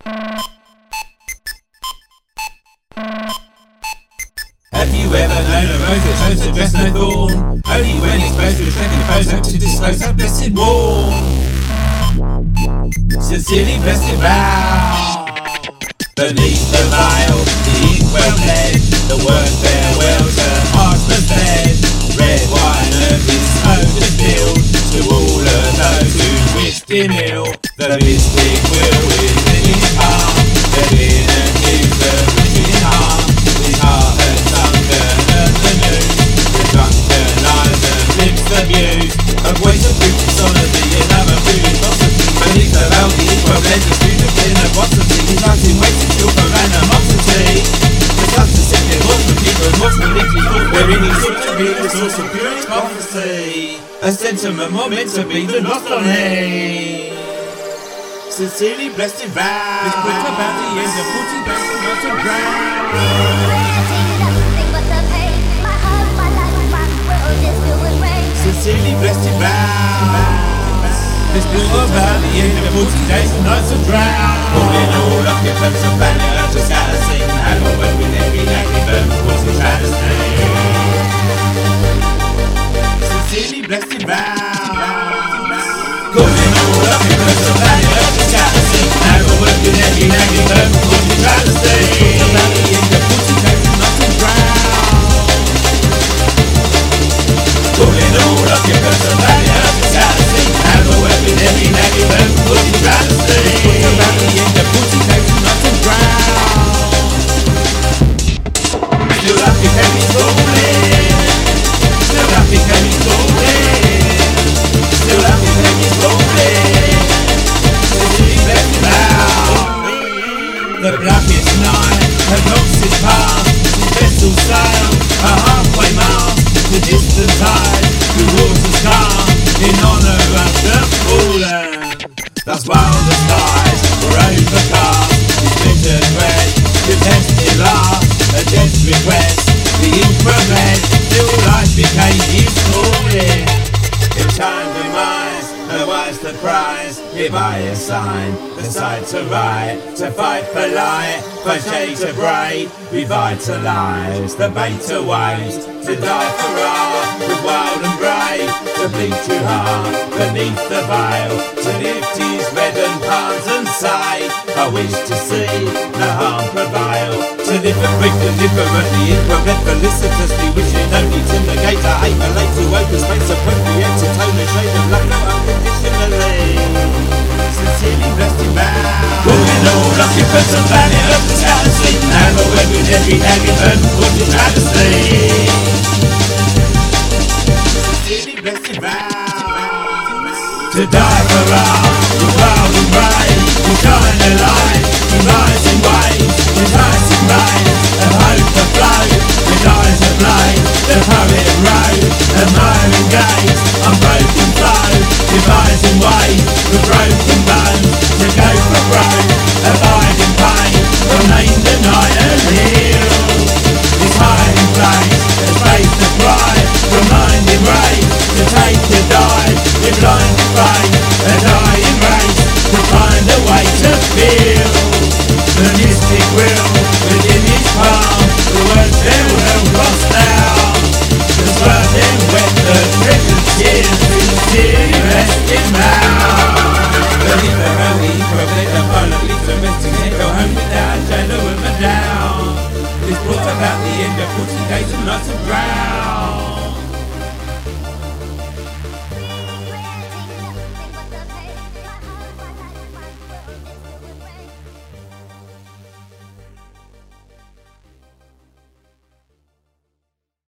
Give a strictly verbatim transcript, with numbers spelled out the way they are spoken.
Have you ever known a rose that chose to dress no thorn? Only when exposed to a second foes up to disclose her blessed warm. Sincerely blessed vow. Beneath the vial, the ink well bled, the word farewell to Archman's bed. Red wine of his own distilled, to all of those who wished him ill. The mystic will within his palm, the inner news of within harm. His heart had sunken at the news, the drunken eyes and lips abused, of ways of preaching solidly and other food philosophy. Beneath the veil, the ink well bled, the student generosity. His life in ways to fuel for animosity. The substance in their voice for people and what's politically thought, wherein he sought to be the source of pure prophecy. A sentiment more meant to be than lost on him. Sincerely blessed in vow. This book about the end of forty days and not a ground. Sincerely blessed in vow. This book about the end of forty days and nights of drought. Calling all occupants of planet Earth to scatter sing. And all when with every naked bird was the travesty. Sincerely blessed in vow. Calling all occupants of planet Earth to scatter sing. And all when with every naked bird was the travesty. About the end of forty days and nights of drought. Calling all occupants of planet Earth to scatter sing. And all when with every naked bird was the travesty. About the end of forty days and nights of drought. Still up because he's rolling. Still up because he's rolling. Still up because he's rolling. Sincerely blessed in vow. The blackest night has lost its past. His vessel sailed a halfway mast. The distant tide through waters calm, in honour of the fallen. Thus while the skies were overcast, his bitter dread, the tested last, a death request, the infrared, till life became his calling. In time demise, the wise the prize, if I assign the side to right, to fight for light, for shade to bright, revitalise the beta waves, to die for art, with wild and brave, to bleed too hard beneath the veil, to lift his reddened palms and say, I wish to see no harm prevail, to live and breathe deliberately, infrared felicitously, wishing only to negate the hate, relate to open space, appropriate to tone a shade of love, no unconditionally. Sincerely blessed in vow. Calling all occupants of planet Earth to scatter sleep. Now the word with every naked bird was the travesty. Sincerely blessed in vow. To die for us, with wild and brave, with shine a light, with rising waves, with rising rays, a hope afloat, with eyes ablaze, the poet wrote, admiring gaze, unbroken flow, devising ways, with broken bones, to go for broke, abide in pain, remain the night and heal. His hiding place, a space to thrive, reminding race, to take the dive, with blinded faith, a dying race, to find a way to feel. The mystic will, within his palm, the word farewell crossed down. The swerving wet, the treasured tears, sincerely rest in vow. Beneath the holy prophet, the violently domesticate, go home without a shadow of a doubt. This brought about the end of forty days and nights of drought.